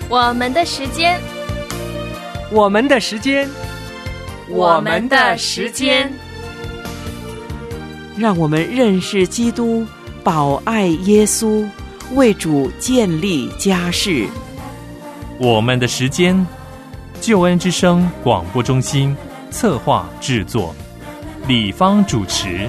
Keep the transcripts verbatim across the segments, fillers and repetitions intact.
我们的时间， 我们的时间， 我们的时间， 让我们认识基督，保爱耶稣，为主建立家室。 我们的时间，救恩之声广播中心策划制作，李芳主持。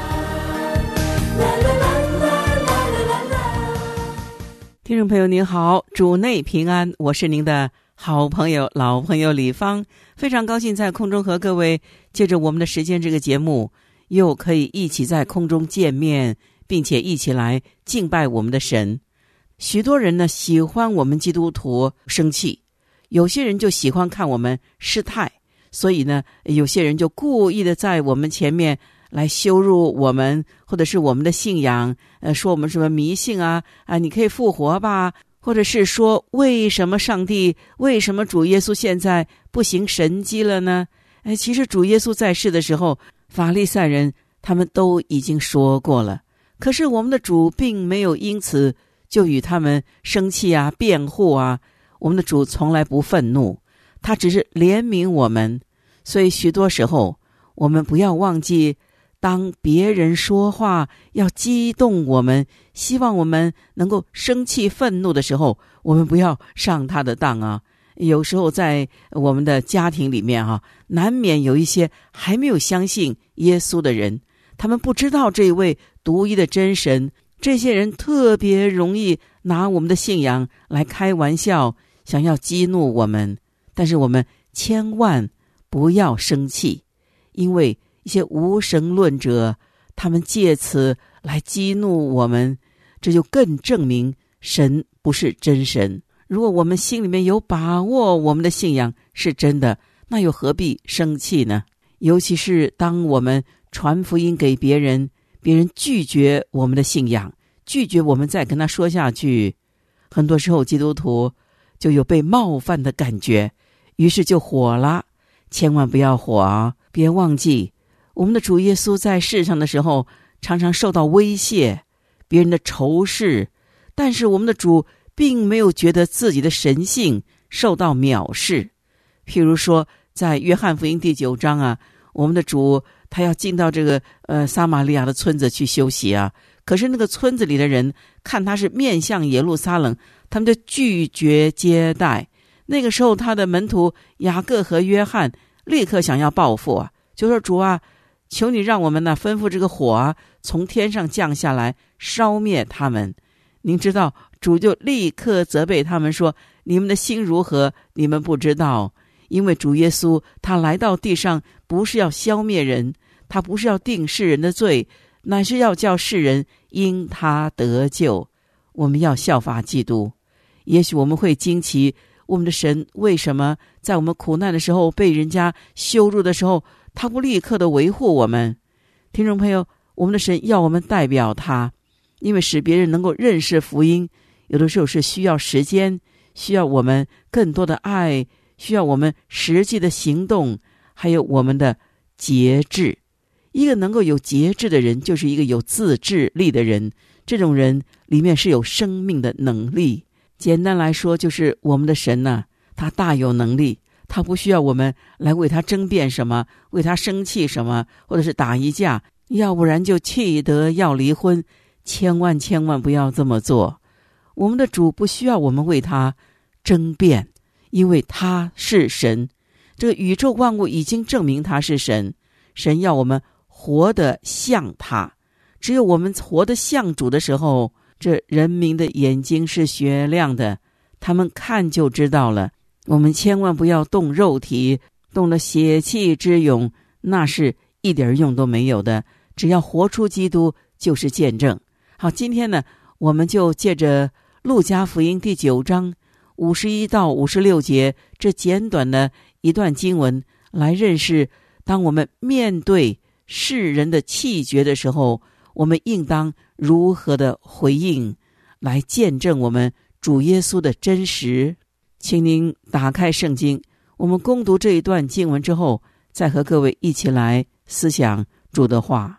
听众朋友您好，主内平安，我是您的好朋友老朋友李芳，非常高兴在空中和各位借着我们的时间这个节目，又可以一起在空中见面，并且一起来敬拜我们的神。许多人呢喜欢我们基督徒生气，有些人就喜欢看我们失态，所以呢有些人就故意的在我们前面来羞辱我们，或者是我们的信仰，呃，说我们什么迷信啊，啊，你可以复活吧，或者是说为什么上帝，为什么主耶稣现在不行神迹了呢？哎，其实主耶稣在世的时候，法利赛人他们都已经说过了，可是我们的主并没有因此就与他们生气啊，辩护啊。我们的主从来不愤怒，他只是怜悯我们。所以许多时候我们不要忘记，当别人说话要激动我们，希望我们能够生气愤怒的时候，我们不要上他的当啊。有时候在我们的家庭里面啊，难免有一些还没有相信耶稣的人，他们不知道这位独一的真神，这些人特别容易拿我们的信仰来开玩笑，想要激怒我们。但是我们千万不要生气，因为一些无神论者，他们借此来激怒我们，这就更证明神不是真神。如果我们心里面有把握我们的信仰是真的，那又何必生气呢？尤其是当我们传福音给别人，别人拒绝我们的信仰，拒绝我们再跟他说下去，很多时候基督徒就有被冒犯的感觉，于是就火了。千万不要火啊！别忘记我们的主耶稣在世上的时候常常受到威胁，别人的仇视，但是我们的主并没有觉得自己的神性受到藐视。譬如说在约翰福音第九章啊，我们的主他要进到这个呃撒玛利亚的村子去休息啊，可是那个村子里的人看他是面向耶路撒冷，他们就拒绝接待。那个时候他的门徒雅各和约翰立刻想要报复啊，就说主啊，求你让我们呢吩咐这个火啊从天上降下来烧灭他们。您知道主就立刻责备他们说，你们的心如何，你们不知道。因为主耶稣他来到地上不是要消灭人，他不是要定世人的罪，乃是要叫世人因他得救。我们要效法基督。也许我们会惊奇，我们的神为什么在我们苦难的时候，被人家羞辱的时候，他不立刻的维护我们？听众朋友，我们的神要我们代表他，因为使别人能够认识福音，有的时候是需要时间，需要我们更多的爱，需要我们实际的行动，还有我们的节制。一个能够有节制的人，就是一个有自制力的人，这种人里面是有生命的能力。简单来说，就是我们的神呢、啊，他大有能力，他不需要我们来为他争辩什么，为他生气什么，或者是打一架，要不然就气得要离婚。千万千万不要这么做。我们的主不需要我们为他争辩，因为他是神，这个宇宙万物已经证明他是神。神要我们活得像他，只有我们活得像主的时候，这人民的眼睛是雪亮的，他们看就知道了。我们千万不要动肉体，动了血气之勇，那是一点用都没有的。只要活出基督，就是见证。好，今天呢，我们就借着路加福音第九章五十一到五十六节这简短的一段经文，来认识当我们面对世人的气绝的时候，我们应当如何的回应，来见证我们主耶稣的真实。请您打开圣经，我们攻读这一段经文之后，再和各位一起来思想主的话。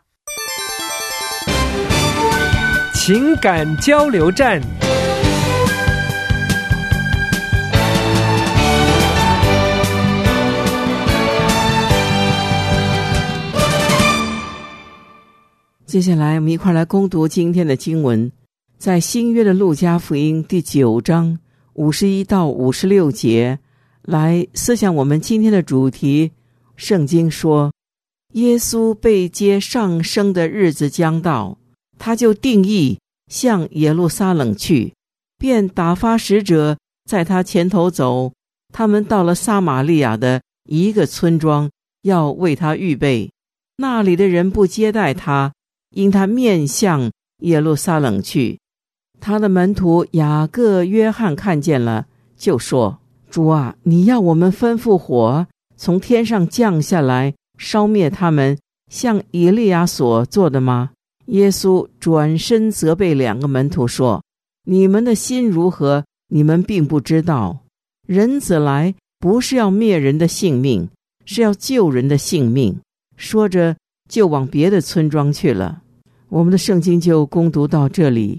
情感交流站。 接下来我们一块来攻读今天的经文，在新约的路加福音第九章五十一到五十六节，来思想我们今天的主题。圣经说，耶稣被接上升的日子将到，他就定义向耶路撒冷去，便打发使者在他前头走。他们到了撒玛利亚的一个村庄，要为他预备。那里的人不接待他，因他面向耶路撒冷去。他的门徒雅各、约翰看见了，就说，主啊，你要我们吩咐火从天上降下来，烧灭他们，像以利亚所做的吗？耶稣转身责备两个门徒说，你们的心如何，你们并不知道。人子来不是要灭人的性命，是要救人的性命。说着就往别的村庄去了。我们的圣经就攻读到这里。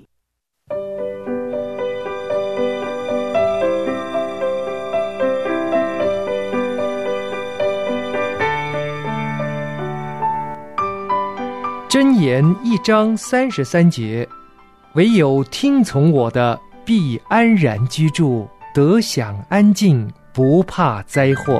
箴言一章三十三节，唯有听从我的，必安然居住，得享安静，不怕灾祸。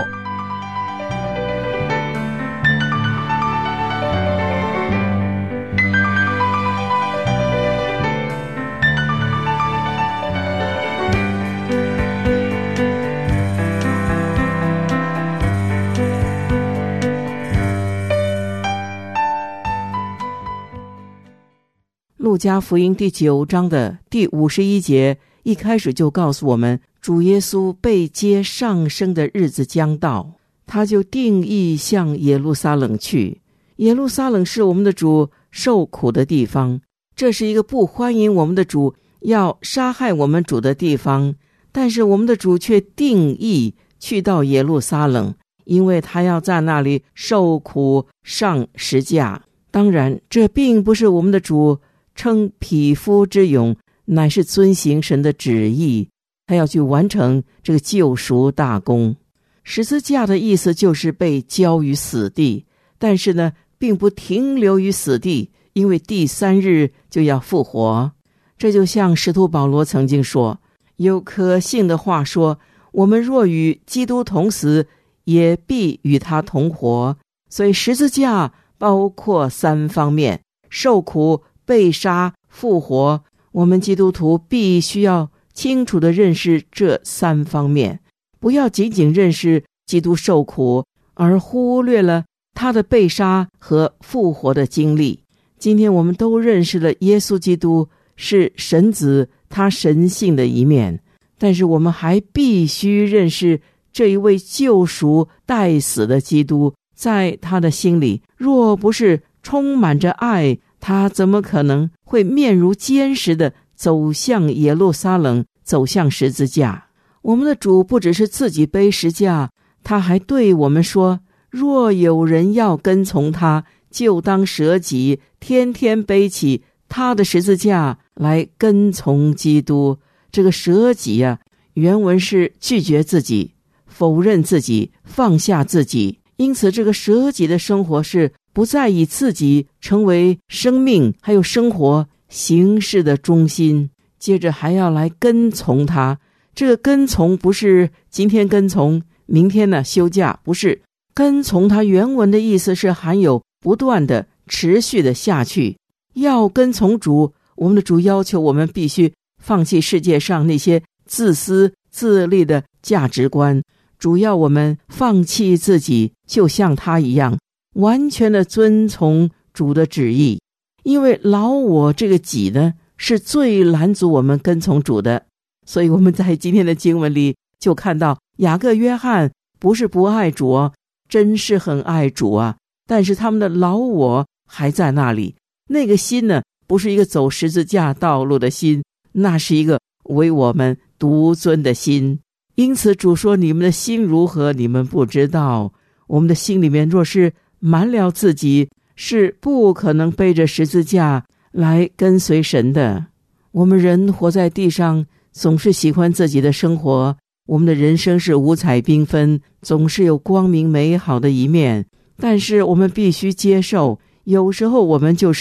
路加福音第九章的第五十一节一开始就告诉我们，主耶稣被接上升的日子将到，他就定义向耶路撒冷去。耶路撒冷是我们的主受苦的地方，这是一个不欢迎我们的主要杀害我们主的地方，但是我们的主却定义去到耶路撒冷，因为他要在那里受苦上十架。当然，这并不是我们的主称匹夫之勇，乃是遵行神的旨意，他要去完成这个救赎大功。十字架的意思就是被交于死地，但是呢，并不停留于死地，因为第三日就要复活。这就像使徒保罗曾经说，有可信的话说，我们若与基督同死，也必与他同活。所以十字架包括三方面，受苦、被杀、复活。我们基督徒必须要清楚地认识这三方面，不要仅仅认识基督受苦，而忽略了他的被杀和复活的经历。今天我们都认识了耶稣基督是神子，他神性的一面，但是我们还必须认识这一位救赎代死的基督，在他的心里若不是充满着爱，他怎么可能会面如坚石地走向耶路撒冷，走向十字架？我们的主不只是自己背十架，他还对我们说，若有人要跟从他，就当舍己，天天背起他的十字架来跟从基督。这个舍己啊，原文是拒绝自己，否认自己，放下自己。因此这个舍己的生活是不再以自己成为生命还有生活形式的中心，接着还要来跟从他。这个跟从不是今天跟从明天呢休假，不是。跟从他原文的意思是含有不断的持续的下去。要跟从主，我们的主要求我们必须放弃世界上那些自私自利的价值观，主要我们放弃自己，就像他一样完全的遵从主的旨意。因为老我这个己呢，是最拦阻我们跟从主的。所以我们在今天的经文里就看到，雅各、约翰不是不爱主哦，真是很爱主啊，但是他们的老我还在那里。那个心呢，不是一个走十字架道路的心，那是一个为我们独尊的心。因此主说，你们的心如何，你们不知道。我们的心里面若是满了自己，是不可能背着十字架来跟随神的。我们人活在地上，总是喜欢自己的生活，我们的人生是五彩缤纷，总是有光明美好的一面，但是我们必须接受，有时候我们就是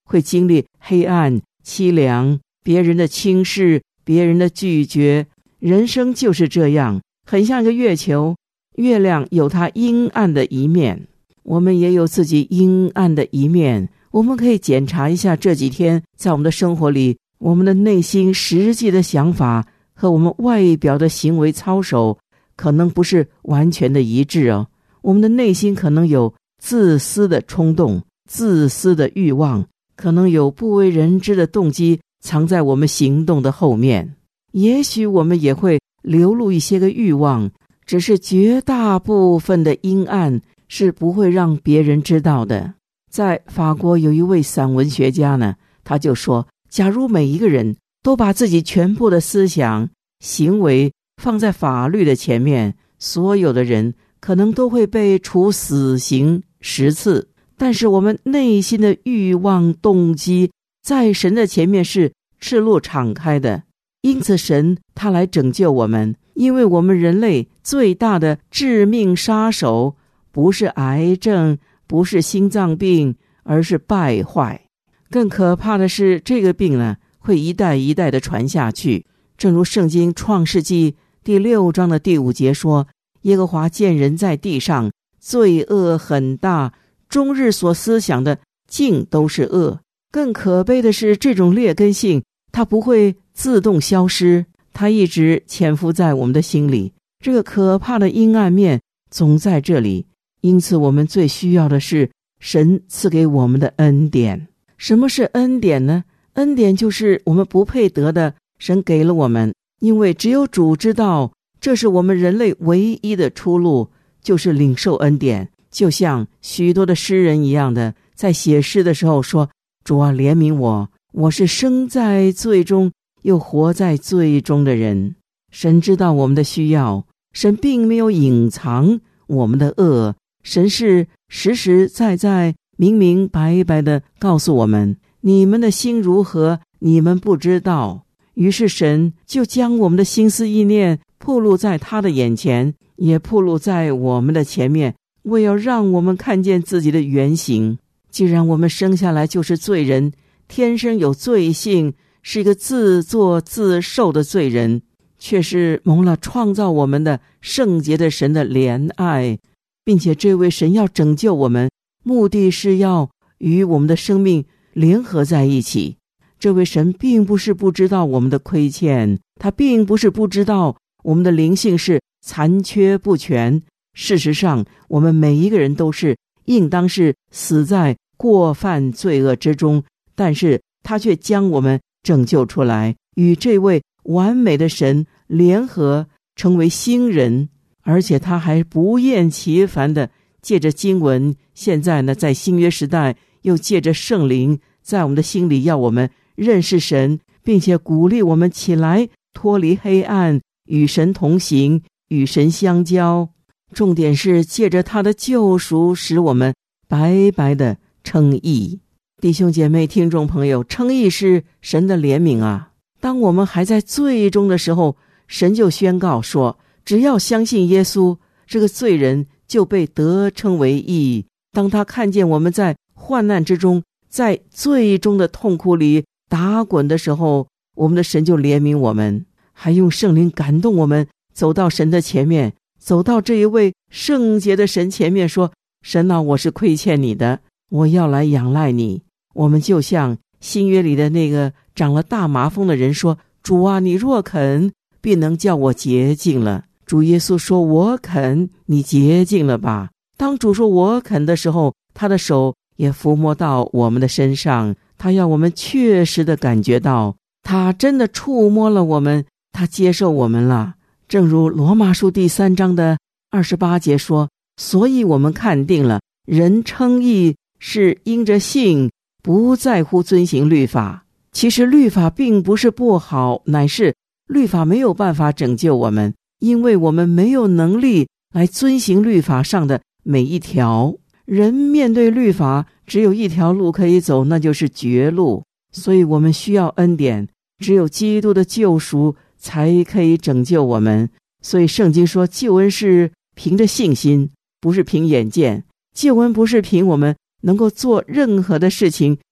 会经历黑暗、凄凉，别人的轻视，别人的拒绝。人生就是这样，很像一个月球，月亮有它阴暗的一面，我们也有自己阴暗的一面。我们可以检查一下这几天在我们的生活里，我们的内心实际的想法和我们外表的行为操守可能不是完全的一致哦。我们的内心可能有自私的冲动，自私的欲望，可能有不为人知的动机藏在我们行动的后面。也许我们也会流露一些个欲望，只是绝大部分的阴暗是不会让别人知道的。在法国有一位散文学家呢，他就说，假如每一个人都把自己全部的思想、行为放在法律的前面，所有的人可能都会被处死刑十次。但是我们内心的欲望、动机在神的前面是赤裸敞开的，因此神他来拯救我们。因为我们人类最大的致命杀手不是癌症，不是心脏病，而是败坏。更可怕的是，这个病呢会一代一代的传下去。正如圣经创世纪第六章的第五节说，耶和华见人在地上罪恶很大，终日所思想的尽都是恶。更可悲的是，这种劣根性它不会自动消失，它一直潜伏在我们的心里。这个可怕的阴暗面总在这里，因此我们最需要的是神赐给我们的恩典。什么是恩典呢？恩典就是我们不配得的，神给了我们，因为只有主知道，这是我们人类唯一的出路，就是领受恩典。就像许多的诗人一样的，在写诗的时候说，主啊，怜悯我，我是生在罪中又活在罪中的人。神知道我们的需要，神并没有隐藏我们的恶，神是实实在在明明白白地告诉我们，你们的心如何，你们不知道。于是神就将我们的心思意念暴露在他的眼前，也暴露在我们的前面，为要让我们看见自己的原形。既然我们生下来就是罪人，天生有罪性，是一个自作自受的罪人，却是蒙了创造我们的圣洁的神的怜爱，并且这位神要拯救我们，目的是要与我们的生命联合在一起。这位神并不是不知道我们的亏欠，他并不是不知道我们的灵性是残缺不全。事实上，我们每一个人都是应当是死在过犯罪恶之中，但是他却将我们拯救出来，与这位完美的神联合，成为新人。而且他还不厌其烦的借着经文，现在呢在新约时代又借着圣灵，在我们的心里要我们认识神，并且鼓励我们起来脱离黑暗，与神同行，与神相交。重点是借着他的救赎，使我们白白的称义。弟兄姐妹听众朋友，称义是神的怜悯啊。当我们还在罪中的时候，神就宣告说，只要相信耶稣，这个罪人就被得称为义。当他看见我们在患难之中，在罪中的痛苦里打滚的时候，我们的神就怜悯我们，还用圣灵感动我们，走到神的前面，走到这一位圣洁的神前面，说，神啊，我是亏欠你的，我要来仰赖你。我们就像新约里的那个长了大麻风的人说，主啊，你若肯，必能叫我洁净了。主耶稣说，我肯，你洁净了吧。当主说我肯的时候，他的手也抚摸到我们的身上，他要我们确实的感觉到，他真的触摸了我们，他接受我们了。正如罗马书第三章的二十八节说，所以我们看定了，人称义是因着信，不在乎遵行律法。其实律法并不是不好，乃是律法没有办法拯救我们，因为我们没有能力来遵行律法上的每一条。人面对律法只有一条路可以走，那就是绝路。所以我们需要恩典，只有基督的救赎才可以拯救我们。所以圣经说，救恩是凭着信心，不是凭眼见。救恩不是凭我们能够做任何的事情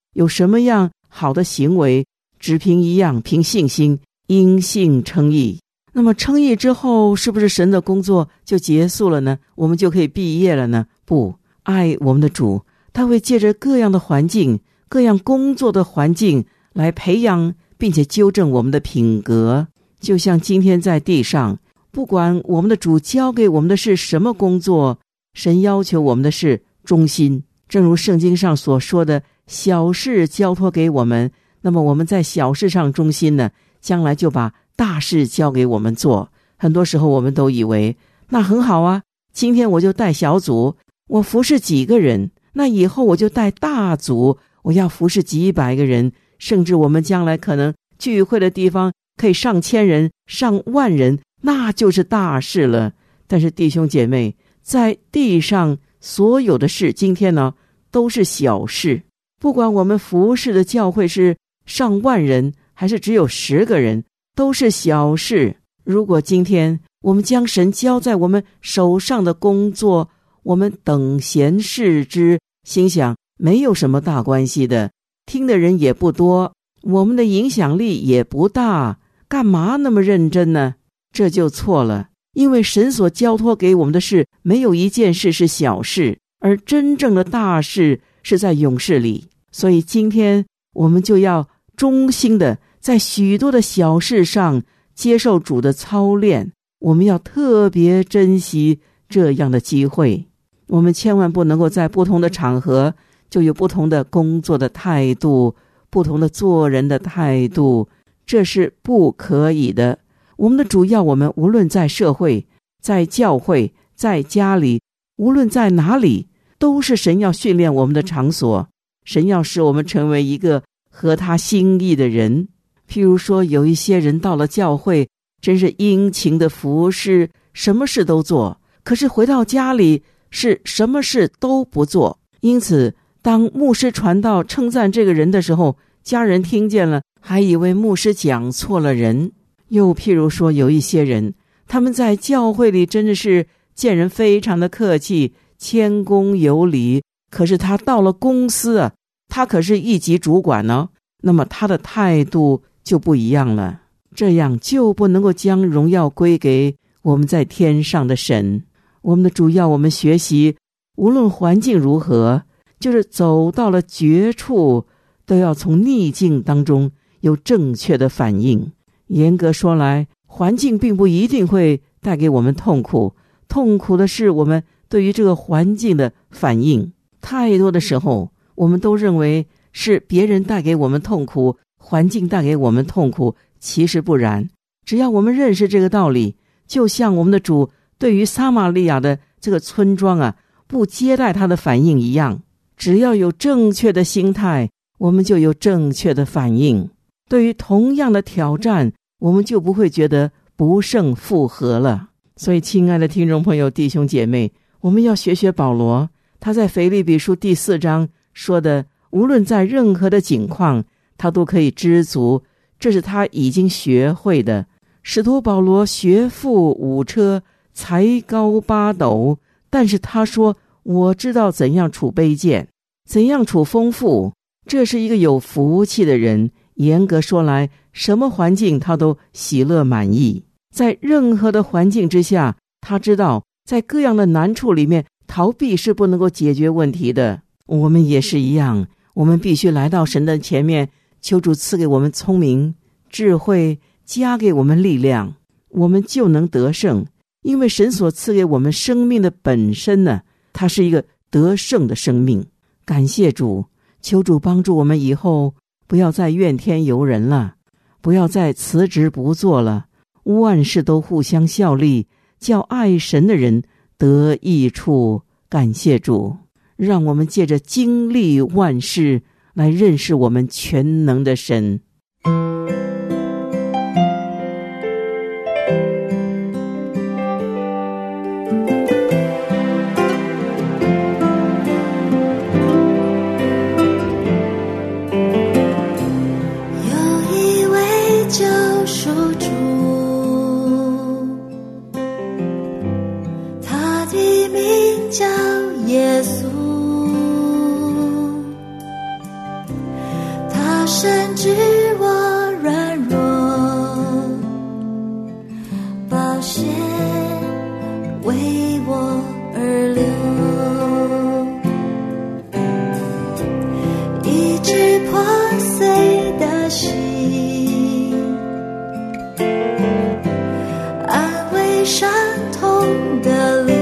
有什么样好的行为，只凭一样，凭信心，因信称义。那么称义之后，是不是神的工作就结束了呢？我们就可以毕业了呢？不，爱我们的主，他会借着各样的环境，各样工作的环境来培养并且纠正我们的品格。就像今天在地上，不管我们的主交给我们的是什么工作，神要求我们的是忠心。正如圣经上所说的，小事交托给我们，那么我们在小事上忠心呢，将来就把大事交给我们做。很多时候我们都以为那很好啊，今天我就带小组，我服侍几个人，那以后我就带大组，我要服侍几百个人，甚至我们将来可能聚会的地方可以上千人上万人，那就是大事了。但是弟兄姐妹，在地上所有的事今天呢都是小事。不管我们服侍的教会是上万人还是只有十个人，都是小事。如果今天我们将神交在我们手上的工作，我们等闲视之，心想没有什么大关系的，听的人也不多，我们的影响力也不大，干嘛那么认真呢？这就错了。因为神所交托给我们的事，没有一件事是小事，而真正的大事是在永世里。所以今天我们就要忠心的在许多的小事上接受主的操练，我们要特别珍惜这样的机会。我们千万不能够在不同的场合就有不同的工作的态度，不同的做人的态度，这是不可以的。我们的主要我们无论在社会，在教会，在家里，无论在哪里，都是神要训练我们的场所。神要使我们成为一个合他心意的人。譬如说有一些人到了教会，真是殷勤的服侍，什么事都做，可是回到家里是什么事都不做。因此当牧师传道称赞这个人的时候，家人听见了还以为牧师讲错了人。又譬如说有一些人，他们在教会里真的是见人非常的客气，谦恭有礼，可是他到了公司啊，他可是一级主管呢，那么他的态度就不一样了。这样就不能够将荣耀归给我们在天上的神。我们的主要我们学习，无论环境如何，就是走到了绝处，都要从逆境当中有正确的反应。严格说来，环境并不一定会带给我们痛苦，痛苦的是我们对于这个环境的反应。太多的时候我们都认为是别人带给我们痛苦，环境带给我们痛苦，其实不然。只要我们认识这个道理，就像我们的主对于撒玛利亚的这个村庄啊，不接待他的反应一样。只要有正确的心态，我们就有正确的反应。对于同样的挑战，我们就不会觉得不胜负荷了。所以亲爱的听众朋友，弟兄姐妹，我们要学学保罗，他在腓立比书第四章说的，无论在任何的境况，他都可以知足，这是他已经学会的。使徒保罗学富五车，才高八斗，但是他说，我知道怎样处卑贱，怎样处丰富，这是一个有福气的人。严格说来，什么环境他都喜乐满意，在任何的环境之下，他知道在各样的难处里面，逃避是不能够解决问题的。我们也是一样，我们必须来到神的前面，求主赐给我们聪明智慧，加给我们力量，我们就能得胜。因为神所赐给我们生命的本身呢，它是一个得胜的生命。感谢主，求主帮助我们以后不要再怨天尤人了，不要再辞职不做了，万事都互相效力，叫爱神的人得益处。感谢主，让我们借着经历万事来认识我们全能的神。 叫耶稣， 深知我软弱，宝血为我而流，医治破碎的心，安慰伤痛的灵。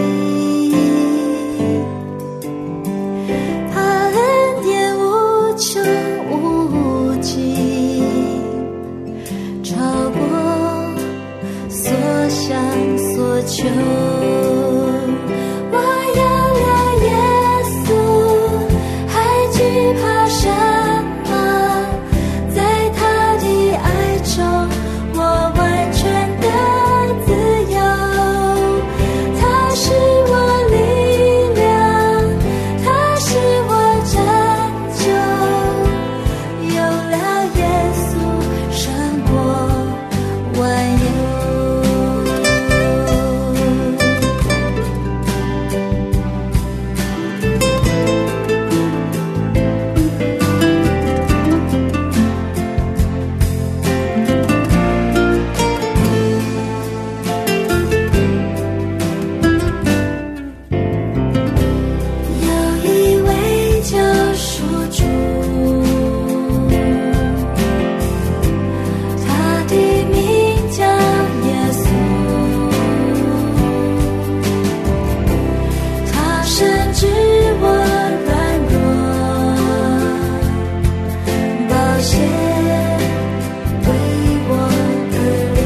他恩典无穷无尽，超过所想所求。我有了耶稣，还惧怕什么？在他的爱中，我完全的自由。他是我力量，他是我拯救。有了耶稣，胜过万有。有一位救赎主，他的名叫耶稣，他深知我软弱，宝血为我而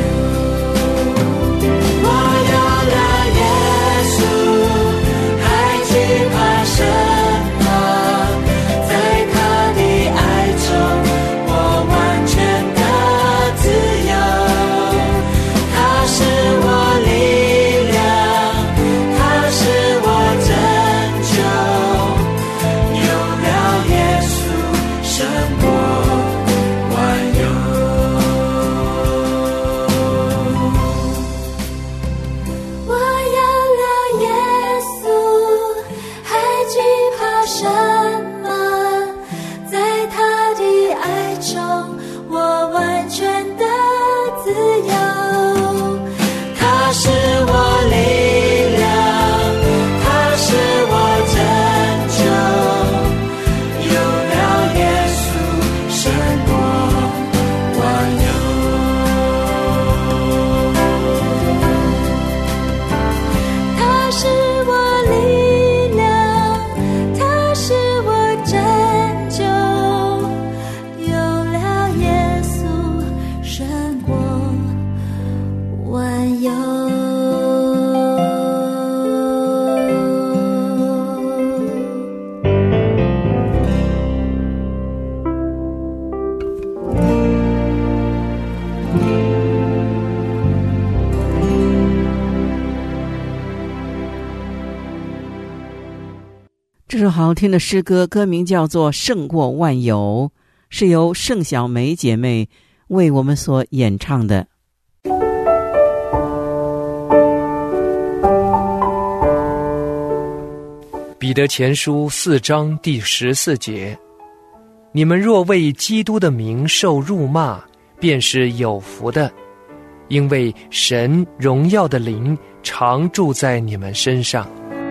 流。我有了耶稣，还惧怕什么？在他的爱中，我完全的自由。他是我力量，他是我拯救。有了耶稣，胜过万有。我有了耶稣，还惧怕什么？在他的爱中，我完全的自由。他是我力量，他是我拯救。有了耶稣，胜过万有。他是我力量，他是我拯救。有了耶稣，胜过万有。 这首好听的诗歌，歌名叫做《胜过万有》，是由盛小梅姐妹为我们所演唱的。 彼得前书四章第十四节：你们若为基督的名受辱骂，便是有福的，因为神荣耀的灵常住在你们身上。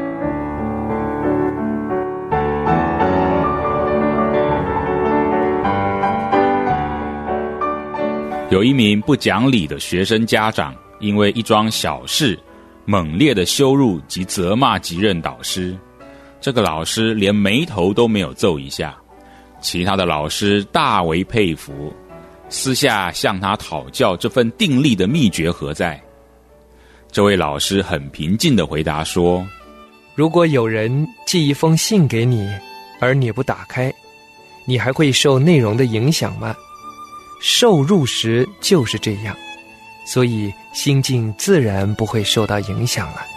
有一名不讲理的学生家长，因为一桩小事，猛烈的羞辱及责骂即任导师。这个老师连眉头都没有皱一下，其他的老师大为佩服，私下向他讨教这份定力的秘诀何在。这位老师很平静地回答说： 如果有人寄一封信给你，而你不打开，你还会受内容的影响吗？受辱时就是这样，所以心境自然不会受到影响了。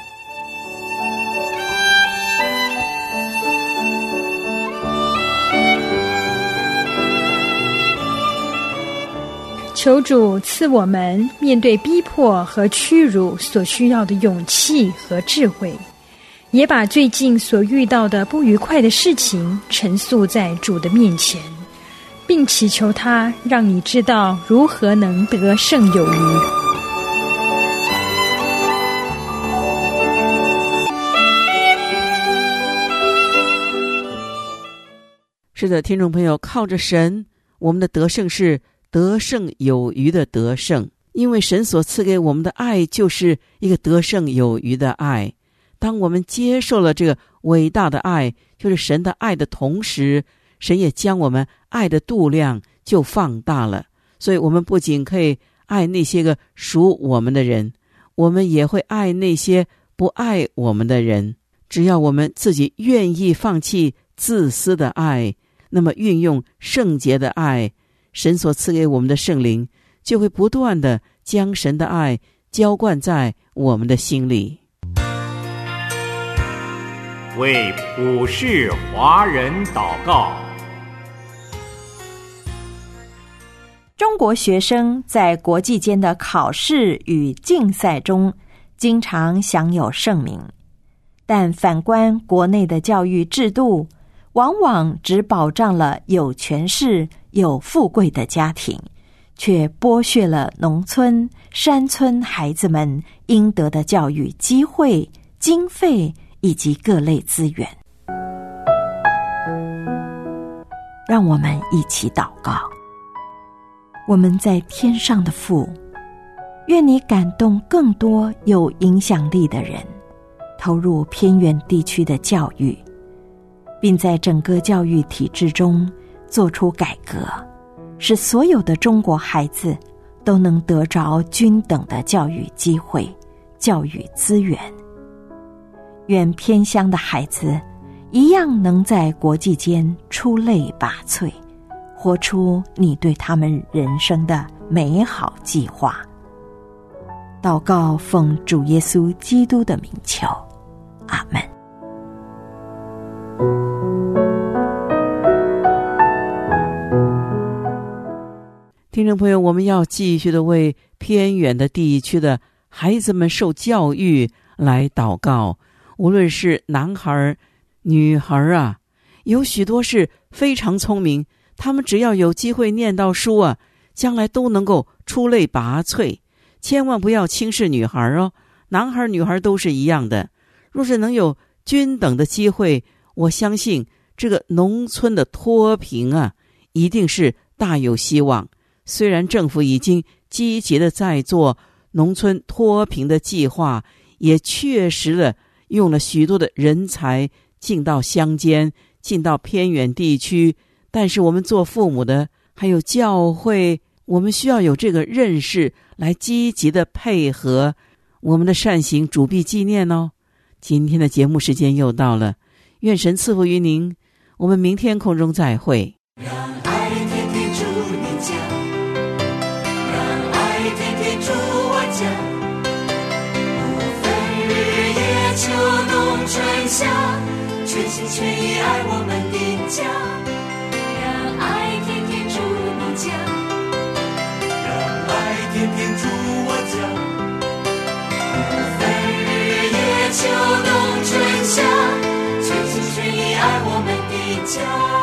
求主赐我们面对逼迫和屈辱所需要的勇气和智慧，也把最近所遇到的不愉快的事情陈述在主的面前， 并祈求他让你知道如何能得胜有余。 是的，听众朋友，靠着神，我们的得胜是得胜有余的得胜，因为神所赐给我们的爱就是一个得胜有余的爱。当我们接受了这个伟大的爱，就是神的爱的同时，神也将我们爱的度量就放大了。所以我们不仅可以爱那些个属我们的人，我们也会爱那些不爱我们的人。只要我们自己愿意放弃自私的爱，那么运用圣洁的爱，神所赐给我们的圣灵就会不断的将神的爱浇灌在我们的心里。 为普世华人祷告。 中国学生在国际间的考试与竞赛中经常享有盛名，但反观国内的教育制度，往往只保障了有权势、有富贵的家庭，却剥削了农村、山村孩子们应得的教育机会、经费以及各类资源。让我们一起祷告。我们在天上的父，愿你感动更多有影响力的人，投入偏远地区的教育，并在整个教育体制中做出改革，使所有的中国孩子都能得着均等的教育机会、教育资源。愿偏乡的孩子一样能在国际间出类拔萃，活出你对他们人生的美好计划。祷告奉主耶稣基督的名求，阿们。 听众朋友，我们要继续的为偏远的地区的孩子们受教育来祷告。无论是男孩女孩啊，有许多是非常聪明，他们只要有机会念到书啊，将来都能够出类拔萃。千万不要轻视女孩哦，男孩女孩都是一样的。若是能有均等的机会，我相信这个农村的脱贫啊，一定是大有希望。虽然政府已经积极的在做农村脱贫的计划，也确实的用了许多的人才进到乡间，进到偏远地区，但是我们做父母的还有教会，我们需要有这个认识来积极的配合我们的善行，主必纪念哦。今天的节目时间又到了，愿神赐福于您，我们明天空中再会。 让爱天天住你家，让爱天天住我家，不分日夜秋冬春夏，全心全意爱我们的家。让爱天天住你家，让爱天天住我家，不分日夜秋冬春夏，全心全意爱我们的家。